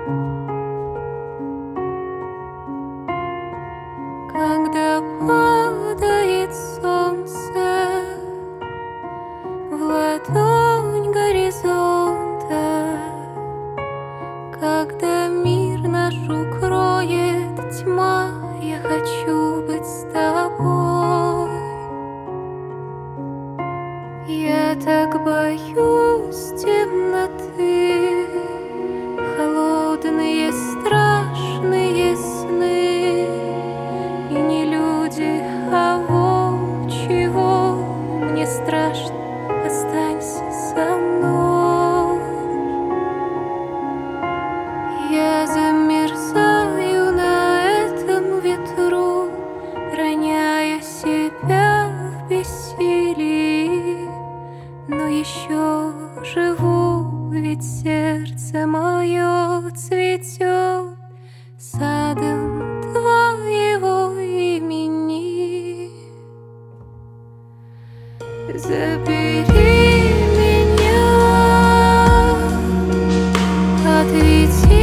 Когда падает солнце в ладонь горизонта, когда мир наш укроет тьма, я хочу быть с тобой. Я так боюсь темноты, холодные страшные сны, и не люди, а чего мне страшно, останься со мной. Я замерзаю на этом ветру, роняя себя в бессилии, но еще живу, ведь сердце мое цветет садом твоего имени. Забери меня, ответи.